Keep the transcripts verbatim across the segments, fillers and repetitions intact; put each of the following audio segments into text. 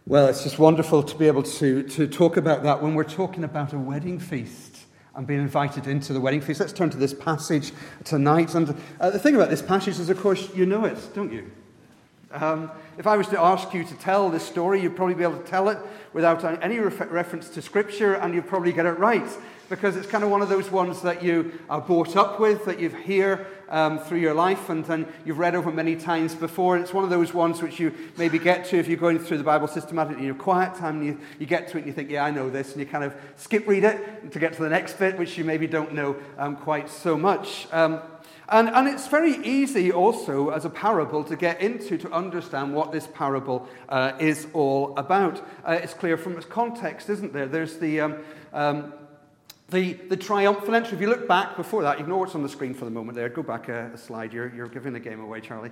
Well, it's just wonderful to be able to, to talk about that when we're talking about a wedding feast and being invited into the wedding feast. Let's turn to this passage tonight. And uh, the thing about this passage is, of course, you know it, don't you? Um, if I was to ask you to tell this story, you'd probably be able to tell it without any ref- reference to Scripture, and you'd probably get it right, because it's kind of one of those ones that you are brought up with, that you hear um, through your life, and then you've read over many times before. And it's one of those ones which you maybe get to if you're going through the Bible systematically in your quiet time, and you, you get to it and you think, yeah, I know this, and you kind of skip read it to get to the next bit, which you maybe don't know um, quite so much. Um, And, and it's very easy also as a parable to get into, to understand what this parable uh, is all about. Uh, it's clear from its context, isn't there? There's the, um, um, the, the triumphal entry. If you look back before that, ignore what's on the screen for the moment there. Go back a, a slide. You're, you're giving the game away, Charlie.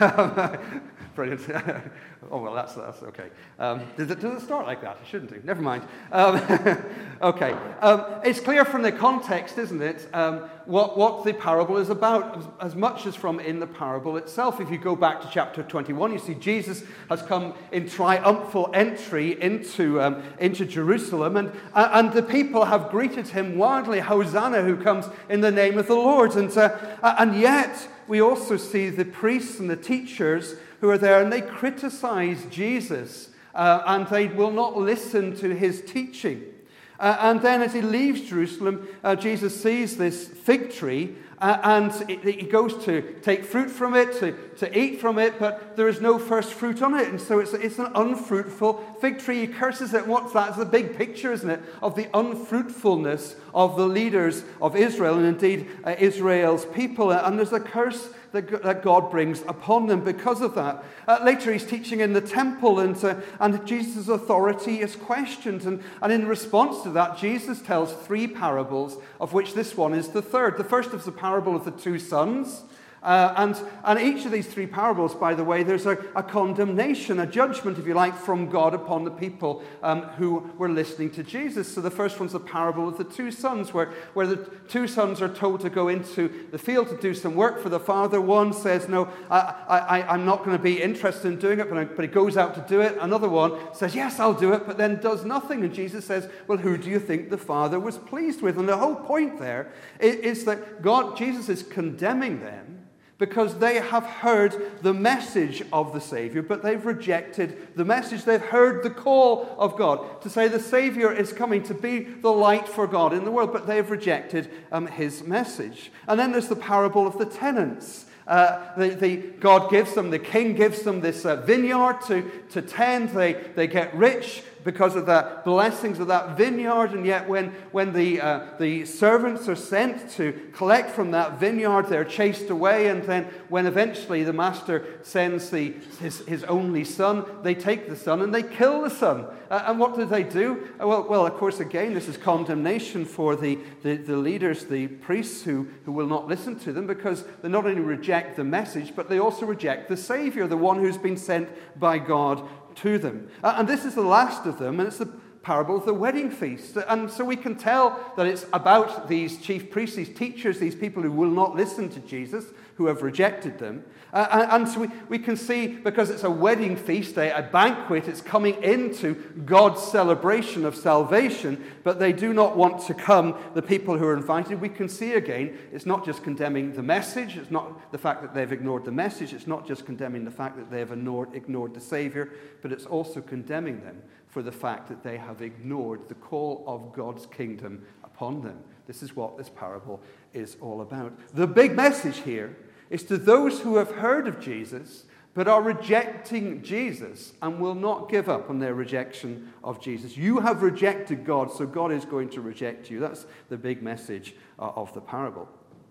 Brilliant. Oh, well, that's, that's okay. Um, does, it, does it start like that? It shouldn't do. Never mind. Um, okay. Um, it's clear from the context, isn't it, um, what, what the parable is about, as, as much as from in the parable itself. If you go back to chapter twenty-one, you see Jesus has come in triumphal entry into, um, into Jerusalem, and, and the people have greeted him wildly, Hosanna, who comes in the name of the Lord. And, uh, and yet, we also see the priests and the teachers who are there, and they criticize Jesus, uh, and they will not listen to his teaching. Uh, and then as he leaves Jerusalem, uh, Jesus sees this fig tree, uh, and it, it, he goes to take fruit from it, to, to eat from it, but there is no first fruit on it. And so it's, it's an unfruitful fig tree. He curses it. What's that? It's a big picture, isn't it, of the unfruitfulness of the leaders of Israel, and indeed uh, Israel's people. And there's a curse that, that God brings upon them because of that. Uh, later he's teaching in the temple, and, uh, and Jesus' authority is questioned. And, and in response to that, Jesus tells three parables, of which this one is the third. The first is the parable of the two sons. Uh, and, and each of these three parables, by the way, there's a, a condemnation, a judgment, if you like, from God upon the people um, who were listening to Jesus. So the first one's the parable of the two sons, where, where the two sons are told to go into the field to do some work for the father. One says, no, I, I, I'm not going to be interested in doing it, but, I, but he goes out to do it. Another one says, yes, I'll do it, but then does nothing. And Jesus says, well, who do you think the father was pleased with? And the whole point there is, is that God, Jesus is condemning them, because they have heard the message of the Savior, but they've rejected the message. They've heard the call of God to say the Savior is coming to be the light for God in the world, but they've rejected um, his message. And then there's the parable of the tenants. Uh, the, the, God gives them, the king gives them this uh, vineyard to, to tend. They, they get rich because of the blessings of that vineyard, and yet when, when the, uh, the servants are sent to collect from that vineyard, they're chased away, and then when eventually the master sends the, his, his only son, they take the son and they kill the son. Uh, and what do they do? Uh, well, well, of course, again, this is condemnation for the, the, the leaders, the priests who, who will not listen to them, because they not only reject the message, but they also reject the Savior, the one who's been sent by God to them. Uh, and this is the last of them, and it's the parable of the wedding feast. And so we can tell that it's about these chief priests, these teachers, these people who will not listen to Jesus, who have rejected them. Uh, and, and so we, we can see, because it's a wedding feast, a, a banquet, it's coming into God's celebration of salvation, but they do not want to come, the people who are invited. We can see again, it's not just condemning the message, it's not the fact that they've ignored the message, it's not just condemning the fact that they've ignored, ignored the Savior, but it's also condemning them for the fact that they have ignored the call of God's kingdom upon them. This is what this parable is all about. The big message here is to those who have heard of Jesus but are rejecting Jesus and will not give up on their rejection of Jesus. You have rejected God, so God is going to reject you. That's the big message uh, of the parable.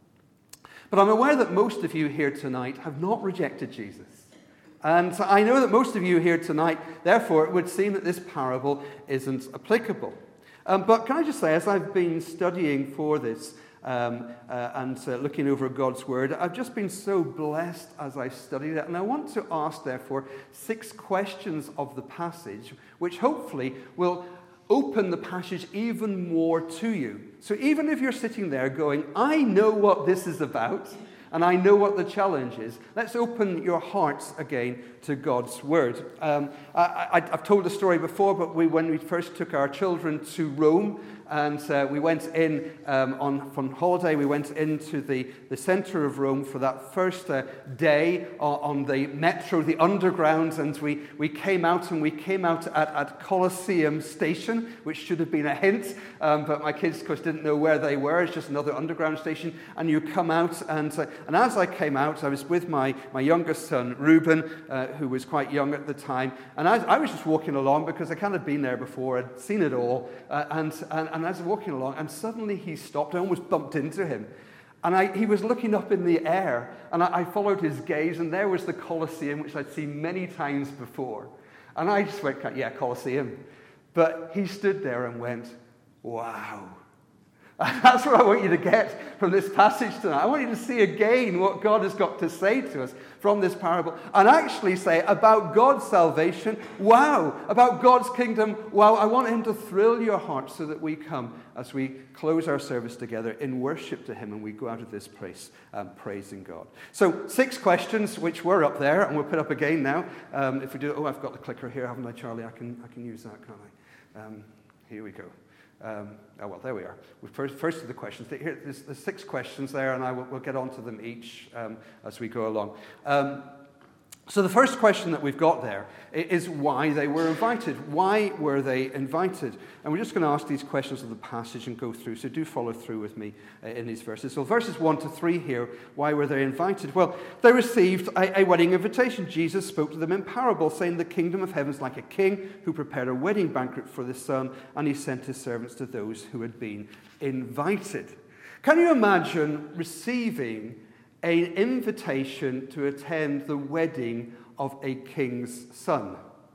But I'm aware that most of you here tonight have not rejected Jesus. And I know that most of you here tonight, therefore, it would seem that this parable isn't applicable. Um, but can I just say, as I've been studying for this, Um, uh, and uh, looking over God's Word, I've just been so blessed as I studied it. And I want to ask, therefore, six questions of the passage, which hopefully will open the passage even more to you. So even if you're sitting there going, I know what this is about, and I know what the challenge is. Let's open your hearts again to God's Word. Um, I, I, I've told the story before, but we, when we first took our children to Rome, and uh, we went in um, on, on holiday, we went into the, the center of Rome for that first uh, day on, on the metro, the underground, and we, we came out, and we came out at, at Colosseum Station, which should have been a hint, um, but my kids, of course, didn't know where they were. It's just another underground station, and you come out, and uh, and as I came out, I was with my, my youngest son, Reuben, uh, who was quite young at the time, and I, I was just walking along because I kind of been there before, I'd seen it all, uh, and, and And I was walking along, and suddenly he stopped. I almost bumped into him. And I, he was looking up in the air, and I, I followed his gaze, and there was the Colosseum, which I'd seen many times before. And I just went, yeah, Colosseum. But he stood there and went, wow. And that's what I want you to get from this passage tonight. I want you to see again what God has got to say to us from this parable, and actually say about God's salvation, wow, about God's kingdom, wow. I want him to thrill your heart so that we come as we close our service together in worship to him, and we go out of this place um, praising God. So six questions which were up there, and we'll put up again now. Um, if we do, oh, I've got the clicker here, haven't I, Charlie? I can I can use that, can't I? Um, here we go. Um, oh, well, there we are. We first, first of the questions. Here, there's, there's six questions there, and I will, we'll get on to them each um, as we go along. Um, so the first question that we've got there is why they were invited. Why were they invited? And we're just going to ask these questions of the passage and go through, so do follow through with me uh, in these verses. So verses one to three here, why were they invited? Well, they received a, a wedding invitation. Jesus spoke to them in parable, saying the kingdom of heaven is like a king who prepared a wedding banquet for his son, and he sent his servants to those who had been invited. Can you imagine receiving an invitation to attend the wedding of a king's son?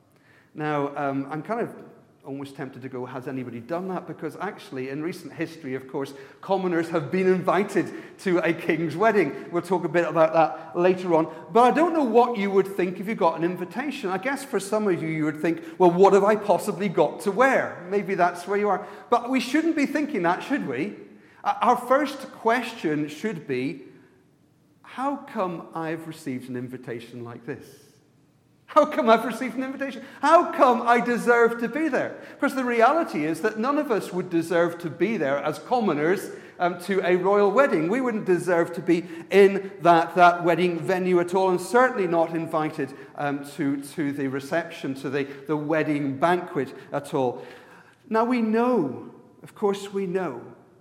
Now, um, I'm kind of almost tempted to go, has anybody done that? Because actually, in recent history, of course, commoners have been invited to a king's wedding. We'll talk a bit about that later on. But I don't know what you would think if you got an invitation. I guess for some of you, you would think, well, what have I possibly got to wear? Maybe that's where you are. But we shouldn't be thinking that, should we? Our first question should be, how come I've received an invitation like this? How come I've received an invitation? How come I deserve to be there? Because the reality is that none of us would deserve to be there as commoners um, to a royal wedding. We wouldn't deserve to be in that, that wedding venue at all, and certainly not invited um, to, to the reception, to the, the wedding banquet at all. Now we know, of course we know,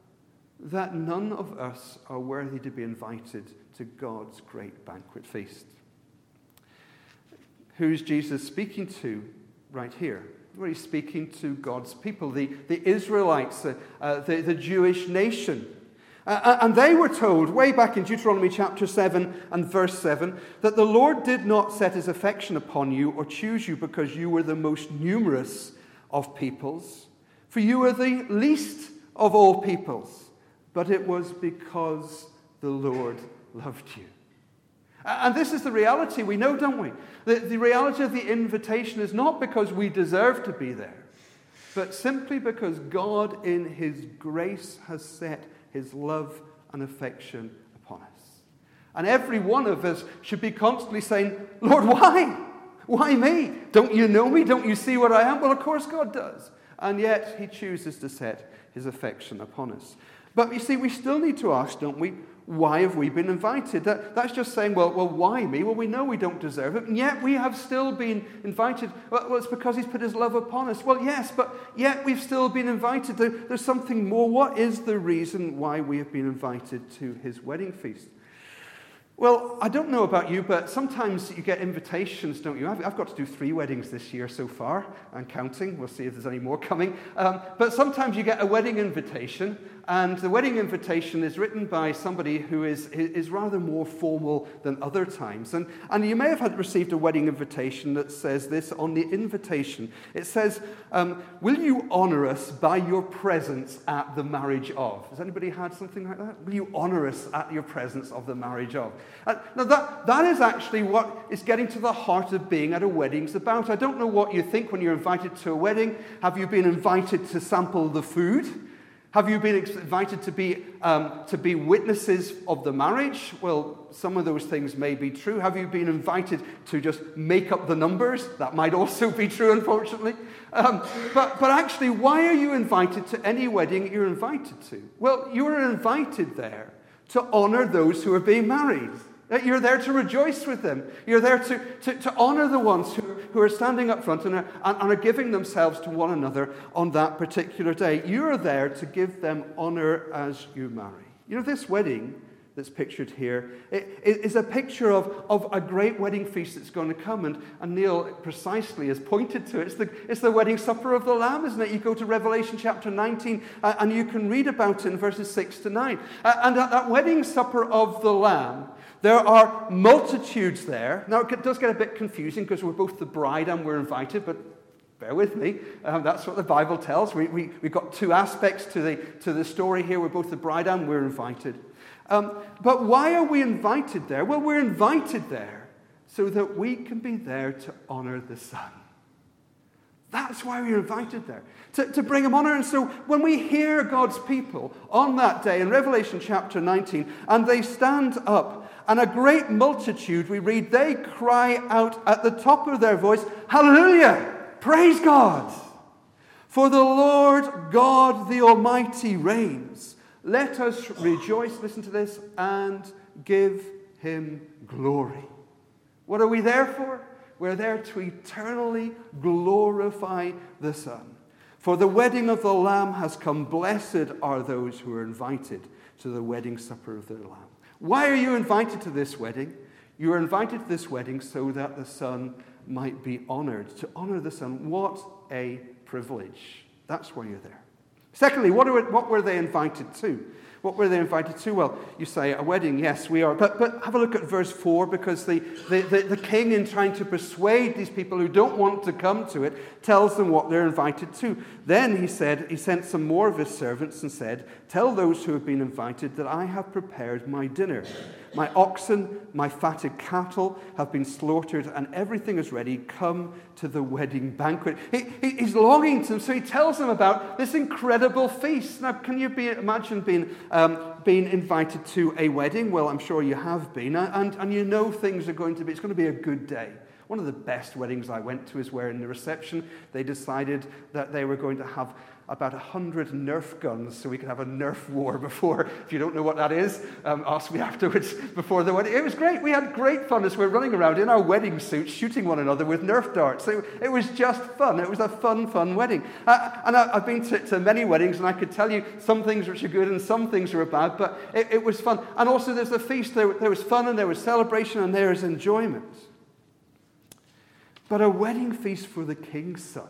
that none of us are worthy to be invited to God's great banquet feast. Who's Jesus speaking to right here? Well, he's speaking to God's people, the, the Israelites, uh, uh, the, the Jewish nation. Uh, and they were told, way back in Deuteronomy chapter seven and verse seven, that the Lord did not set his affection upon you or choose you because you were the most numerous of peoples, for you were the least of all peoples, but it was because the Lord loved you. And this is the reality we know, don't we? The, the reality of the invitation is not because we deserve to be there, but simply because God in his grace has set his love and affection upon us. And every one of us should be constantly saying, Lord, why? Why me? Don't you know me? Don't you see what I am? Well, of course God does. And yet he chooses to set his affection upon us. But you see, we still need to ask, don't we, why have we been invited? That, that's just saying, well, well, why me? Well, we know we don't deserve it, and yet we have still been invited. Well, well, it's because he's put his love upon us. Well, yes, but yet we've still been invited. There, there's something more. What is the reason why we have been invited to his wedding feast? Well, I don't know about you, but sometimes you get invitations, don't you? I've, I've got to do three weddings this year so far, and counting. We'll see if there's any more coming. Um, but sometimes you get a wedding invitation, and the wedding invitation is written by somebody who is, is rather more formal than other times. And, and you may have had received a wedding invitation that says this on the invitation. It says, um, will you honor us by your presence at the marriage of? Has anybody had something like that? Will you honor us at your presence of the marriage of? Uh, now that, that is actually what is getting to the heart of being at a wedding's about. I don't know what you think when you're invited to a wedding. Have you been invited to sample the food? Have you been invited to be, um, to be witnesses of the marriage? Well, some of those things may be true. Have you been invited to just make up the numbers? That might also be true, unfortunately. Um, but, but actually, why are you invited to any wedding you're invited to? Well, you are invited there to honor those who are being married. You're there to rejoice with them. You're there to, to, to honor the ones who, who are standing up front and are, and are giving themselves to one another on that particular day. You're there to give them honor as you marry. You know, this wedding that's pictured here it, it is a picture of, of a great wedding feast that's going to come. And, and Neil precisely has pointed to it. It's the, it's the wedding supper of the Lamb, isn't it? You go to Revelation chapter nineteen uh, and you can read about it in verses six to nine. Uh, and at that wedding supper of the Lamb, there are multitudes there. Now, it does get a bit confusing because we're both the bride and we're invited, but bear with me. Um, that's what the Bible tells. We, we, we've got two aspects to the, to the story here. We're both the bride and we're invited. Um, but why are we invited there? Well, we're invited there so that we can be there to honor the Son. That's why we're invited there, to, to bring him honor. And so when we hear God's people on that day in Revelation chapter nineteen, and they stand up, and a great multitude, we read, they cry out at the top of their voice, hallelujah, praise God. For the Lord God the Almighty reigns. Let us rejoice, listen to this, and give him glory. What are we there for? We're there to eternally glorify the Son. For the wedding of the Lamb has come. Blessed are those who are invited to the wedding supper of the Lamb. Why are you invited to this wedding? You are invited to this wedding so that the Son might be honored. To honor the Son, what a privilege. That's why you're there. Secondly, what, are, what were they invited to? What were they invited to? Well, you say, a wedding, yes, we are. But, but have a look at verse four, because the, the, the, the king, in trying to persuade these people who don't want to come to it, tells them what they're invited to. Then he said, he sent some more of his servants and said, tell those who have been invited that I have prepared my dinner. My oxen, my fatted cattle have been slaughtered, and everything is ready. Come to the wedding banquet. He, he, he's longing to them, so he tells them about this incredible feast. Now, can you be, imagine being, um, being invited to a wedding? Well, I'm sure you have been, and, and you know things are going to be, it's going to be a good day. One of the best weddings I went to is where in the reception they decided that they were going to have about one hundred Nerf guns so we could have a Nerf war before. If you don't know what that is, um, ask me afterwards before the wedding. It was great. We had great fun as we were running around in our wedding suits shooting one another with Nerf darts. So it was just fun. It was a fun, fun wedding. Uh, and I, I've been to, to many weddings, and I could tell you some things which are good and some things are bad, but it, it was fun. And also there's a feast. There, there was fun and there was celebration and there was enjoyment. But a wedding feast for the king's son.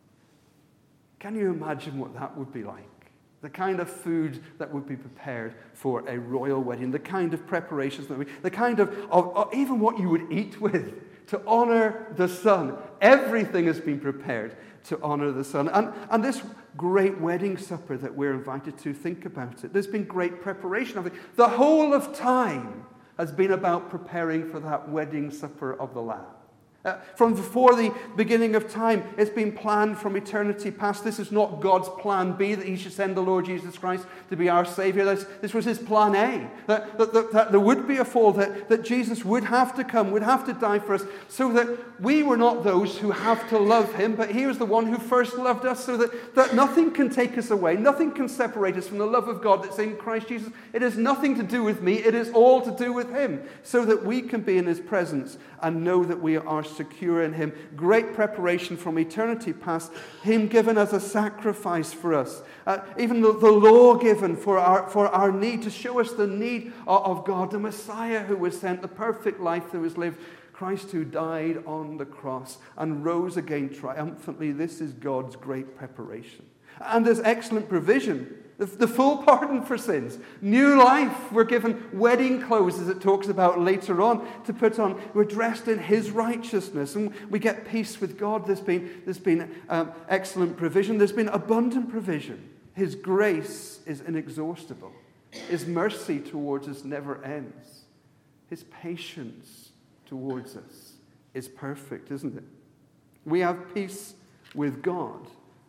Can you imagine what that would be like? The kind of food that would be prepared for a royal wedding, the kind of preparations, that we, the kind of, of, of even what you would eat with to honor the Son. Everything has been prepared to honor the Son. And, and this great wedding supper that we're invited to, think about it. There's been great preparation of it. The whole of time has been about preparing for that wedding supper of the Lamb. Uh, from before the beginning of time, it's been planned from eternity past. This is not God's plan B, that he should send the Lord Jesus Christ to be our Savior. This, this was his plan A, that, that, that, that there would be a fall, that, that Jesus would have to come, would have to die for us, so that we were not those who have to love him, but he was the one who first loved us, so that, that nothing can take us away, nothing can separate us from the love of God that's in Christ Jesus. It has nothing to do with me, it is all to do with him, so that we can be in his presence and know that we are secure in him. Great preparation from eternity past. Him given as a sacrifice for us. Uh, even the, the law given for our, for our need, to show us the need of, of God. The Messiah who was sent, the perfect life that was lived. Christ who died on the cross and rose again triumphantly. This is God's great preparation. And there's excellent provision. The, the full pardon for sins. New life. We're given wedding clothes, as it talks about later on, to put on. We're dressed in his righteousness, and we get peace with God. There's been, there's been um, excellent provision. There's been abundant provision. His grace is inexhaustible. His mercy towards us never ends. His patience towards us is perfect, isn't it? We have peace with God.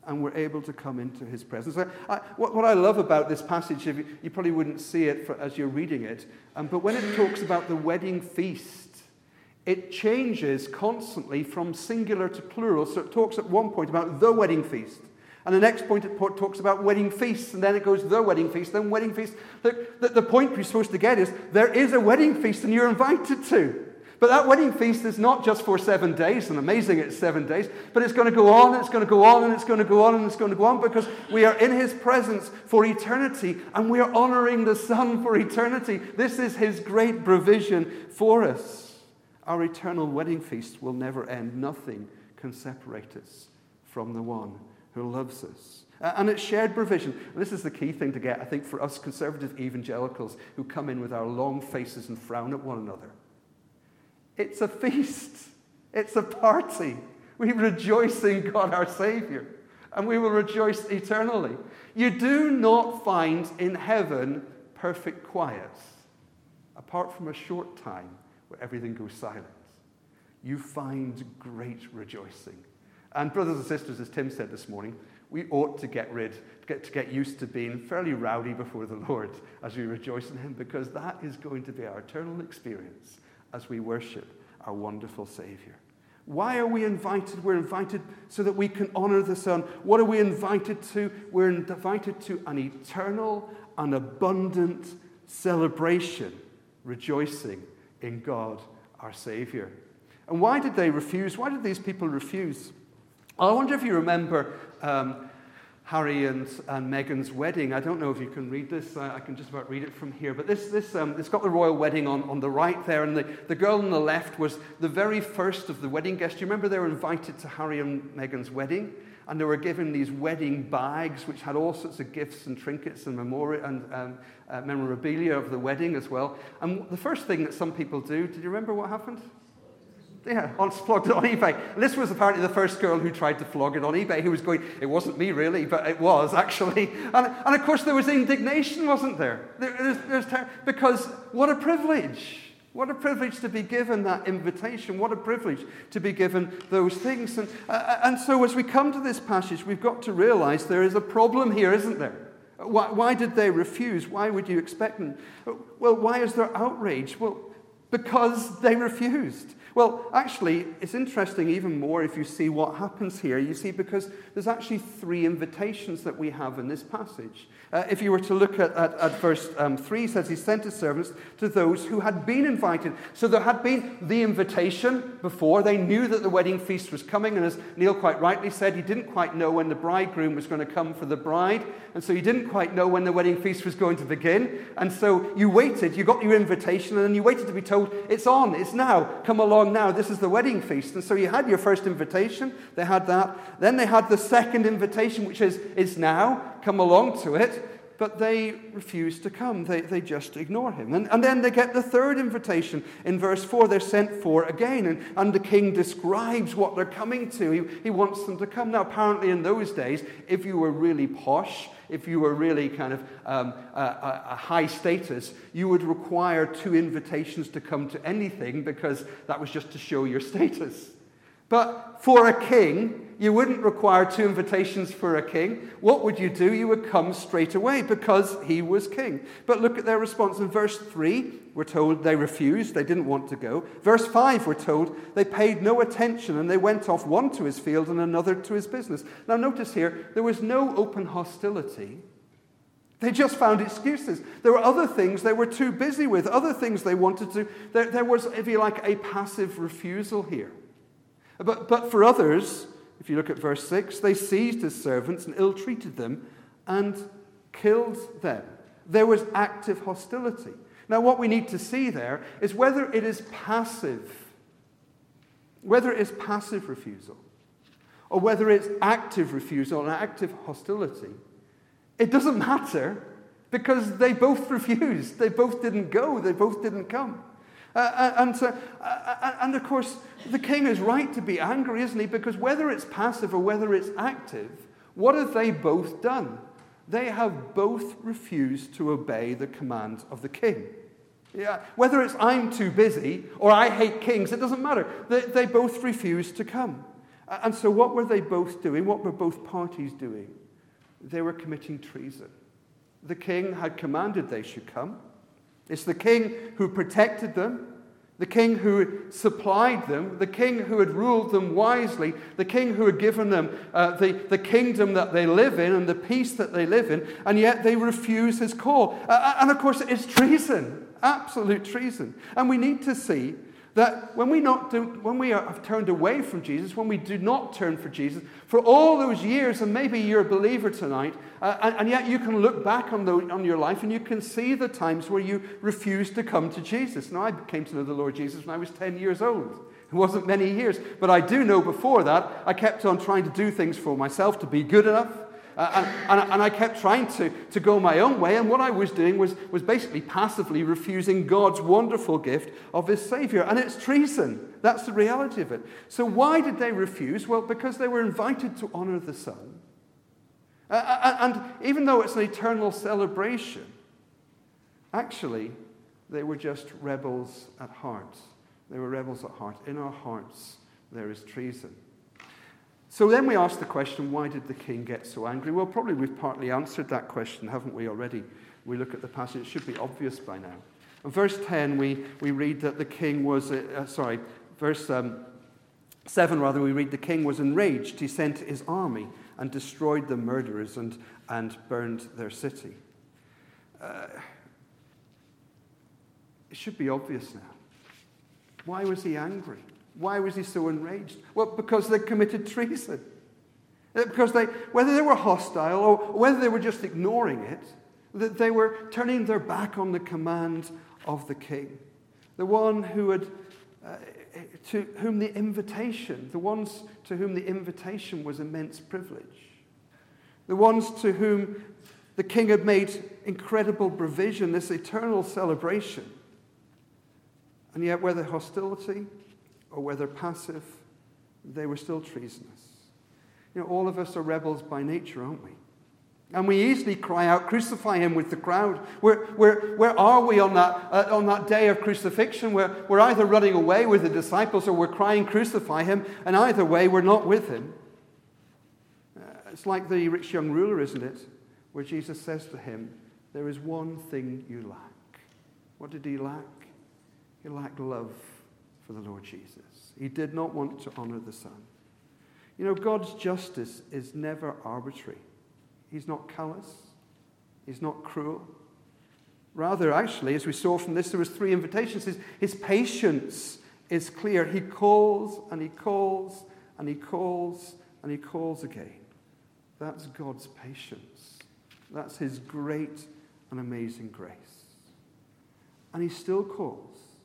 and we're able to come into his presence. I, I, what, what I love about this passage, if you, you probably wouldn't see it for, as you're reading it, um, but when it talks about the wedding feast, it changes constantly from singular to plural. So it talks at one point about the wedding feast, and the next point it talks about wedding feasts, and then it goes the wedding feast, then wedding feast. The, the, the point you're supposed to get is there is a wedding feast and you're invited to. But that wedding feast is not just for seven days, and amazing it's seven days, but it's going to go on, it's going to go on, and it's going to go on, and it's going to go on, because we are in his presence for eternity, and we are honoring the Son for eternity. This is his great provision for us. Our eternal wedding feast will never end. Nothing can separate us from the one who loves us. Uh, and it's shared provision. And this is the key thing to get, I think, for us conservative evangelicals who come in with our long faces and frown at one another. It's a feast. It's a party. We rejoice in God our Savior, and we will rejoice eternally. You do not find in heaven perfect quiet, apart from a short time where everything goes silent. You find great rejoicing. And brothers and sisters, as Tim said this morning, we ought to get rid, to get, to get used to being fairly rowdy before the Lord as we rejoice in him, because that is going to be our eternal experience as we worship our wonderful Savior. Why are we invited? We're invited so that we can honor the Son. What are we invited to? We're invited to an eternal and abundant celebration, rejoicing in God our Savior. And why did they refuse? Why did these people refuse? I wonder if you remember um, Harry and, and Meghan's wedding. I don't know if you can read this. I, I can just about read it from here. But this, this, um, it's got the royal wedding on, on the right there. And the, the girl on the left was the very first of the wedding guests. Do you remember they were invited to Harry and Meghan's wedding? And they were given these wedding bags, which had all sorts of gifts and trinkets and, memori- and um, uh, memorabilia of the wedding as well. And the first thing that some people do, did you remember what happened? Yeah, on, flogged it on eBay. And this was apparently the first girl who tried to flog it on eBay, who was going, it wasn't me really, but it was actually. And, and of course there was indignation, wasn't there? there there's, there's ter- because what a privilege. What a privilege to be given that invitation. What a privilege to be given those things. And, uh, and so as we come to this passage, we've got to realize there is a problem here, isn't there? Why, why did they refuse? Why would you expect them? Well, why is there outrage? Well, because they refused. Well, actually, it's interesting even more if you see what happens here. You see, because there's actually three invitations that we have in this passage. Uh, if you were to look at, at, at verse um, three, it says he sent his servants to those who had been invited. So there had been the invitation before. They knew that the wedding feast was coming. And as Neil quite rightly said, he didn't quite know when the bridegroom was going to come for the bride. And so he didn't quite know when the wedding feast was going to begin. And so you waited. You got your invitation, and then you waited to be told, it's on, it's now, come along now, this is the wedding feast. And so you had your first invitation. They had that. Then they had the second invitation, which is, it's now, come along to it. But they refuse to come. They, they just ignore him. And, and then they get the third invitation. In verse four, they're sent for again. And, and the king describes what they're coming to. He, he wants them to come. Now, apparently in those days, if you were really posh, if you were really kind of um, a, a, a high status, you would require two invitations to come to anything, because that was just to show your status. But for a king, you wouldn't require two invitations for a king. What would you do? You would come straight away, because he was king. But look at their response. In verse three, we're told they refused. They didn't want to go. Verse five, we're told they paid no attention, and they went off, one to his field and another to his business. Now notice here, there was no open hostility. They just found excuses. There were other things they were too busy with, other things they wanted to. There, there was, if you like, a passive refusal here. But, but for others, if you look at verse six, they seized his servants and ill-treated them and killed them. There was active hostility. Now, what we need to see there is whether it is passive, whether it is passive refusal, or whether it's active refusal and active hostility. It doesn't matter, because they both refused. They both didn't go. They both didn't come. Uh, and, so, uh, and of course, the king is right to be angry, isn't he? Because whether it's passive or whether it's active, what have they both done? They have both refused to obey the command of the king. Yeah. Whether it's I'm too busy or I hate kings, it doesn't matter. They, they both refuse to come. And so what were they both doing? What were both parties doing? They were committing treason. The king had commanded they should come. It's the king who protected them, the king who supplied them, the king who had ruled them wisely, the king who had given them uh, the, the kingdom that they live in and the peace that they live in, and yet they refuse his call. Uh, and of course, it's treason, absolute treason. And we need to see that when we, not do, when we are, have turned away from Jesus, when we do not turn for Jesus, for all those years, and maybe you're a believer tonight, uh, and, and yet you can look back on, the, on your life and you can see the times where you refused to come to Jesus. Now, I came to know the Lord Jesus when I was ten years old. It wasn't many years, but I do know before that, I kept on trying to do things for myself to be good enough. Uh, and, and, and I kept trying to, to go my own way, and what I was doing was, was basically passively refusing God's wonderful gift of his Savior. And it's treason. That's the reality of it. So why did they refuse? Well, because they were invited to honor the Son. Uh, and even though it's an eternal celebration, actually, they were just rebels at heart. They were rebels at heart. In our hearts, there is treason. So then we ask the question, why did the king get so angry? Well, probably we've partly answered that question, haven't we, already? We look at the passage. It should be obvious by now. In verse ten, we, we read that the king was, uh, sorry, verse um, seven, rather, we read the king was enraged. He sent his army and destroyed the murderers and, and burned their city. Uh, it should be obvious now. Why was he angry? Why was he so enraged? Well, because they committed treason. Because they, whether they were hostile or whether they were just ignoring it, that they were turning their back on the command of the king. The one who had, uh, to whom the invitation, the ones to whom the invitation was immense privilege. The ones to whom the king had made incredible provision, this eternal celebration. And yet, whether hostility or whether passive, they were still treasonous. You know, all of us are rebels by nature, aren't we? And we easily cry out, crucify him with the crowd. Where, where, where are we on that, uh, on that day of crucifixion? Where we're either running away with the disciples or we're crying, crucify him. And either way, we're not with him. Uh, it's like the rich young ruler, isn't it? Where Jesus says to him, there is one thing you lack. What did he lack? He lacked love for the Lord Jesus. He did not want to honor the Son. You know, God's justice is never arbitrary. He's not callous. He's not cruel. Rather, actually, as we saw from this, there was three invitations. His, his patience is clear. He calls and he calls and he calls and he calls again. That's God's patience. That's his great and amazing grace. And he still calls.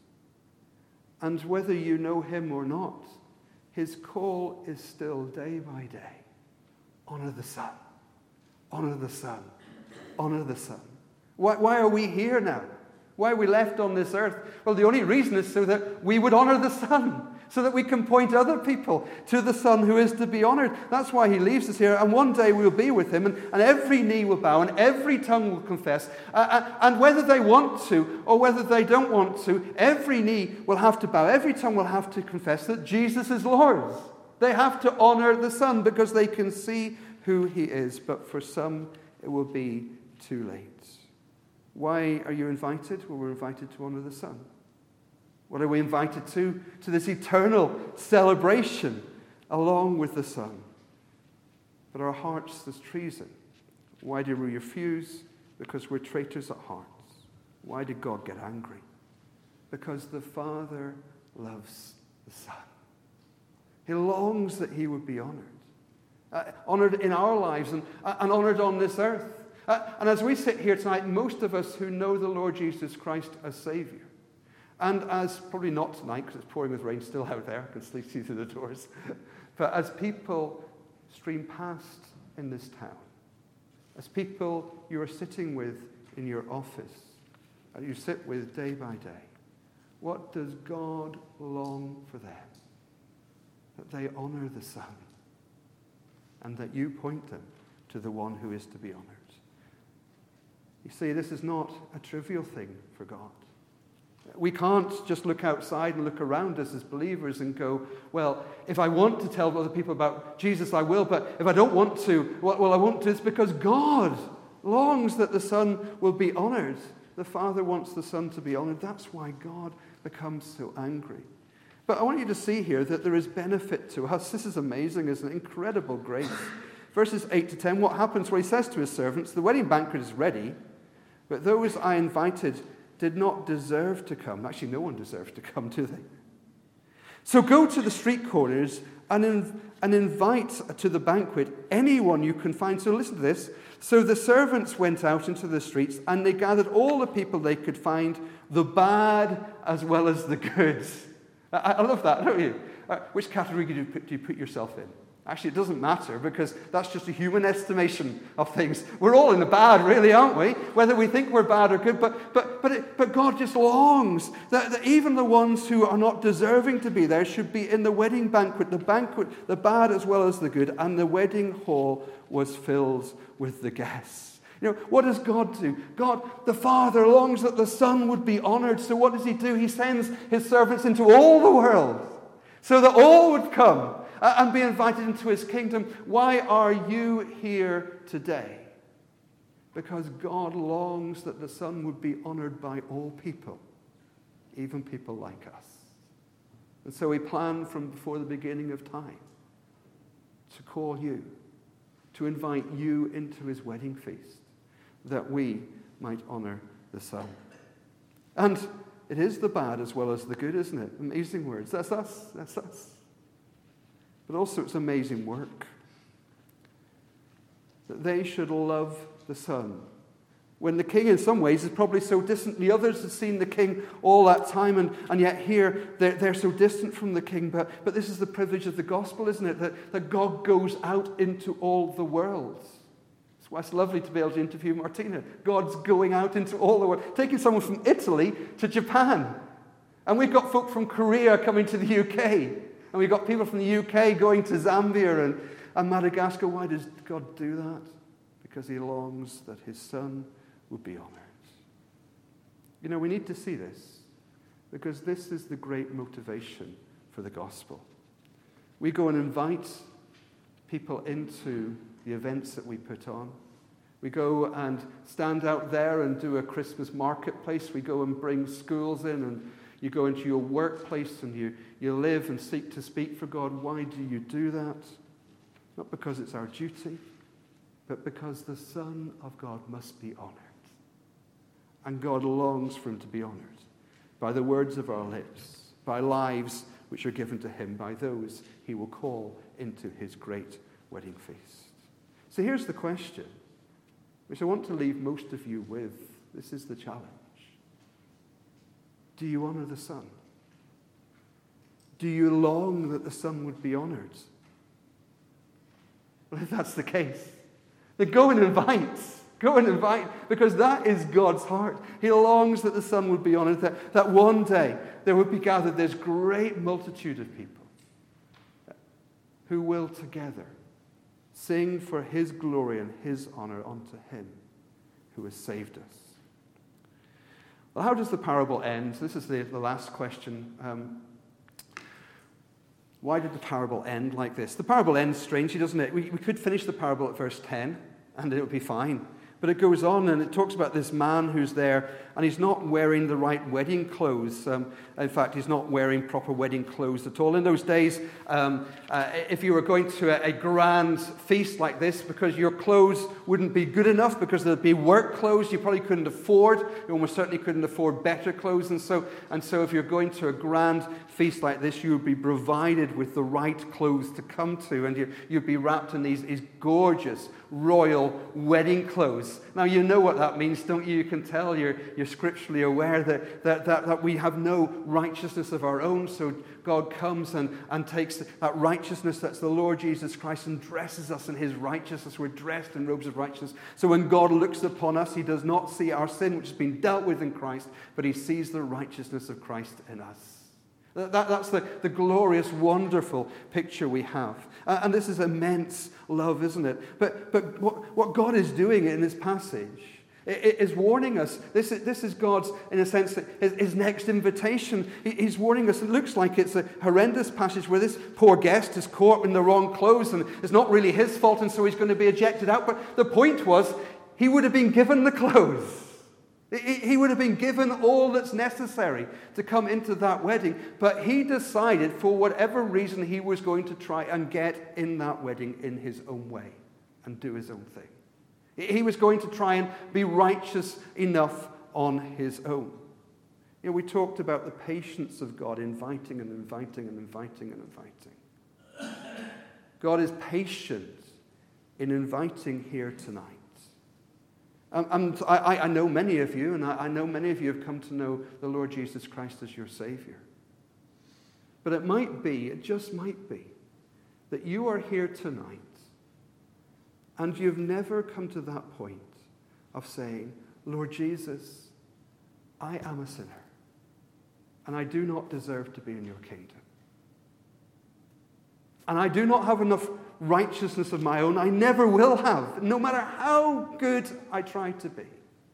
And whether you know him or not, his call is still day by day. Honor the Son. Honor the Son. Honor the Son. Why, why are we here now? Why are we left on this earth? Well, the only reason is so that we would honor the Son, so that we can point other people to the Son who is to be honored. That's why he leaves us here. And one day we'll be with him, and, and every knee will bow, and every tongue will confess. Uh, and whether they want to or whether they don't want to, every knee will have to bow. Every tongue will have to confess that Jesus is Lord. They have to honor the Son because they can see who he is. But for some, it will be too late. Why are you invited? Well, we're invited to honor the Son. What are we invited to? To this eternal celebration along with the Son. But our hearts, there's treason. Why do we refuse? Because we're traitors at heart. Why did God get angry? Because the Father loves the Son. He longs that he would be honored. Uh, honored in our lives and, uh, and honored on this earth. Uh, and as we sit here tonight, most of us who know the Lord Jesus Christ as Savior, and as, probably not tonight because it's pouring with rain still out there, I can still see through the doors, but as people stream past in this town, as people you are sitting with in your office, and you sit with day by day, what does God long for them? That they honor the Son, and that you point them to the one who is to be honored. You see, this is not a trivial thing for God. We can't just look outside and look around us as believers and go, well, if I want to tell other people about Jesus, I will, but if I don't want to, well, I won't do this, because God longs that the Son will be honored. The Father wants the Son to be honored. That's why God becomes so angry. But I want you to see here that there is benefit to us. This is amazing, isn't it? Incredible grace. Verses eight to ten, what happens? Well, he says to his servants, the wedding banquet is ready, but those I invited did not deserve to come. Actually, no one deserves to come, do they? So go to the street corners and, in, and invite to the banquet anyone you can find. So listen to this. So the servants went out into the streets, and they gathered all the people they could find, the bad as well as the good. I, I love that, don't you? Uh, which category do you, put, do you put yourself in? Actually, it doesn't matter, because that's just a human estimation of things. We're all in the bad, really, aren't we? Whether we think we're bad or good. But but but it, but God just longs that, that even the ones who are not deserving to be there should be in the wedding banquet, the banquet, the bad as well as the good. And the wedding hall was filled with the guests. You know, what does God do? God, the Father, longs that the Son would be honored. So what does he do? He sends his servants into all the world so that all would come and be invited into his kingdom. Why are you here today? Because God longs that the Son would be honored by all people, even people like us. And so he planned from before the beginning of time to call you, to invite you into his wedding feast, that we might honor the Son. And it is the bad as well as the good, isn't it? Amazing words. That's us. That's us. But also it's amazing work. That they should love the Son. When the King in some ways is probably so distant. The others have seen the King all that time, and, and yet here they're, they're so distant from the King. But, but this is the privilege of the gospel, isn't it? That, that God goes out into all the world. That's why it's lovely to be able to interview Martina. God's going out into all the world. Taking someone from Italy to Japan. And we've got folk from Korea coming to the U K. And we've got people from the U K going to Zambia and, and Madagascar. Why does God do that? Because he longs that his Son would be honored. You know, we need to see this, because this is the great motivation for the gospel. We go and invite people into the events that we put on. We go and stand out there and do a Christmas marketplace. We go and bring schools in, and you go into your workplace and you, you live and seek to speak for God. Why do you do that? Not because it's our duty, but because the Son of God must be honored. And God longs for him to be honored by the words of our lips, by lives which are given to him, by those he will call into his great wedding feast. So here's the question, which I want to leave most of you with. This is the challenge. Do you honor the Son? Do you long that the Son would be honored? Well, if that's the case, then go and invite. Go and invite, because that is God's heart. He longs that the Son would be honored, that, that one day there would be gathered this great multitude of people who will together sing for his glory and his honor unto him who has saved us. Well, how does the parable end? This is the, the last question. Um, why did the parable end like this? The parable ends strangely, doesn't it? We, we could finish the parable at verse ten, and it would be fine. But it goes on, and it talks about this man who's there, and he's not wearing the right wedding clothes. Um, in fact, he's not wearing proper wedding clothes at all. In those days, um, uh, if you were going to a, a grand feast like this, because your clothes wouldn't be good enough, because there'd be work clothes you probably couldn't afford. You almost certainly couldn't afford better clothes. And so, and so if you're going to a grand feast like this, you would be provided with the right clothes to come to, and you, you'd be wrapped in these, these gorgeous royal wedding clothes. Now, you know what that means, don't you? You can tell you're, you're scripturally aware that, that, that, that we have no righteousness of our own, so God comes and, and takes that righteousness that's the Lord Jesus Christ and dresses us in his righteousness. We're dressed in robes of righteousness. So when God looks upon us, he does not see our sin, which has been dealt with in Christ, but he sees the righteousness of Christ in us. That, that, that's the, the glorious, wonderful picture we have. Uh, and this is immense love, isn't it? But, but what, what God is doing in this passage, It is warning us. This is, this is God's, in a sense, his, his next invitation. He's warning us. It looks like it's a horrendous passage where this poor guest is caught in the wrong clothes and it's not really his fault, and so he's going to be ejected out. But the point was, he would have been given the clothes. He would have been given all that's necessary to come into that wedding. But he decided, for whatever reason, he was going to try and get in that wedding in his own way and do his own thing. He was going to try and be righteous enough on his own. You know, we talked about the patience of God, inviting and inviting and inviting and inviting. God is patient in inviting here tonight. Um, and I, I know many of you, and I, I know many of you have come to know the Lord Jesus Christ as your Savior. But it might be, it just might be, that you are here tonight and you've never come to that point of saying, Lord Jesus, I am a sinner, and I do not deserve to be in your kingdom. And I do not have enough righteousness of my own. I never will have, no matter how good I try to be.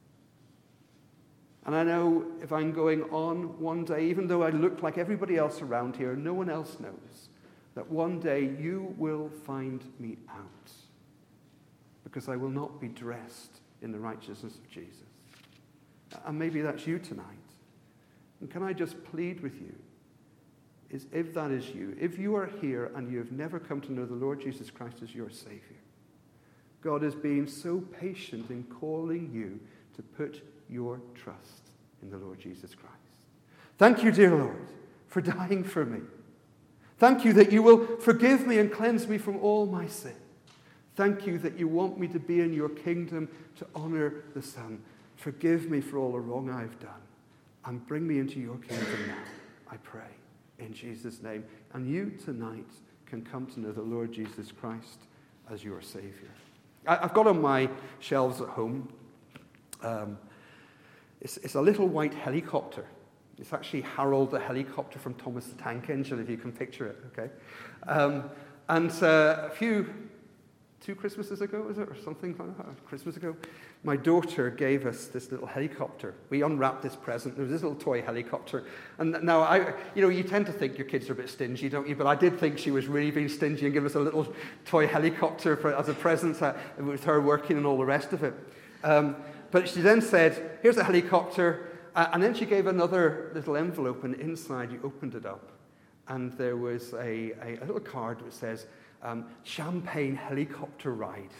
And I know if I'm going on one day, even though I look like everybody else around here, no one else knows, that one day you will find me out, because I will not be dressed in the righteousness of Jesus. And maybe that's you tonight. And can I just plead with you, is if that is you, if you are here and you have never come to know the Lord Jesus Christ as your Savior, God is being so patient in calling you to put your trust in the Lord Jesus Christ. Thank you, dear Lord, for dying for me. Thank you that you will forgive me and cleanse me from all my sin. Thank you that you want me to be in your kingdom to honor the Son. Forgive me for all the wrong I've done, and bring me into your kingdom now, I pray. In Jesus' name. And you tonight can come to know the Lord Jesus Christ as your Savior. I've got on my shelves at home, um, it's, it's a little white helicopter. It's actually Harold the helicopter from Thomas the Tank Engine, if you can picture it, okay? Um, and uh, a few, two Christmases ago, was it, or something like that, Christmas ago, my daughter gave us this little helicopter. We unwrapped this present. There was this little toy helicopter. And now, I, you know, you tend to think your kids are a bit stingy, don't you? But I did think she was really being stingy and give us a little toy helicopter for, as a present uh, with her working and all the rest of it. Um, but she then said, here's a helicopter. Uh, and then she gave another little envelope, and inside you opened it up. And there was a, a, a little card which says, um, Champagne Helicopter Ride.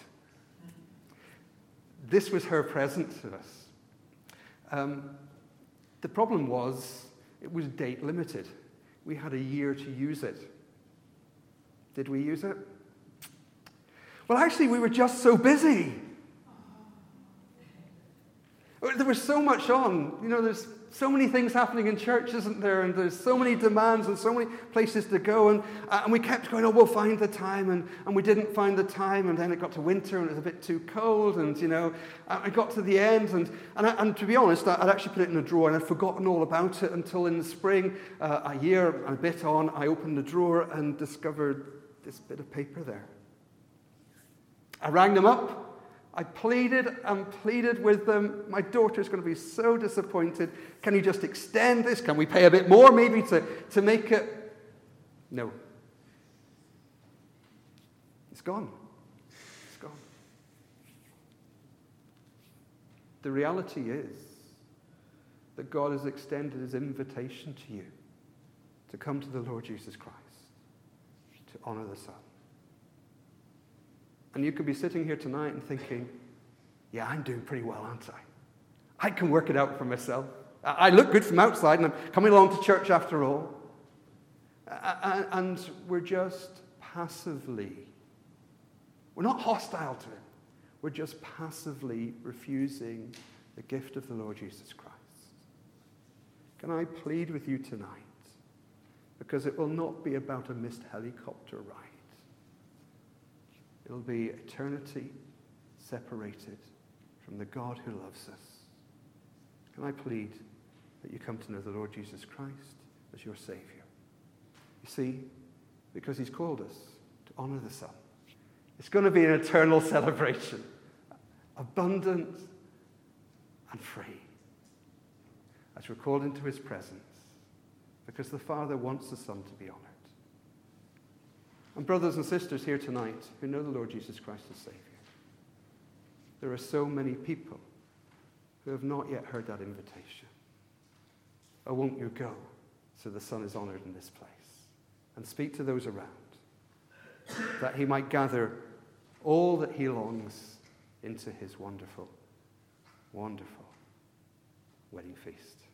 This was her present to us. Um, the problem was, it was date limited. We had a year to use it. Did we use it? Well, actually, we were just so busy. There was so much on. You know, there's so many things happening in church, isn't there? And there's so many demands and so many places to go. And, uh, and we kept going, oh, we'll find the time. And, and we didn't find the time. And then it got to winter and it was a bit too cold. And, you know, I got to the end. And, and, I, and to be honest, I'd actually put it in a drawer and I'd forgotten all about it until in the spring, uh, a year and a bit on, I opened the drawer and discovered this bit of paper there. I rang them up. I pleaded and pleaded with them. My daughter's going to be so disappointed. Can you just extend this? Can we pay a bit more maybe to, to make it? No. It's gone. It's gone. The reality is that God has extended his invitation to you to come to the Lord Jesus Christ, to honor the Son. And you could be sitting here tonight and thinking, yeah, I'm doing pretty well, aren't I? I can work it out for myself. I look good from outside, and I'm coming along to church after all. And we're just passively, we're not hostile to him. We're just passively refusing the gift of the Lord Jesus Christ. Can I plead with you tonight? Because it will not be about a missed helicopter ride. It'll be eternity separated from the God who loves us. Can I plead that you come to know the Lord Jesus Christ as your Savior? You see, because he's called us to honor the Son. It's going to be an eternal celebration. Abundant, and free as we're called into his presence, because the Father wants the Son to be honored. And brothers and sisters here tonight who know the Lord Jesus Christ as Savior, there are so many people who have not yet heard that invitation. Oh, won't you go so the Son is honored in this place? And speak to those around, that he might gather all that he longs into his wonderful, wonderful wedding feast.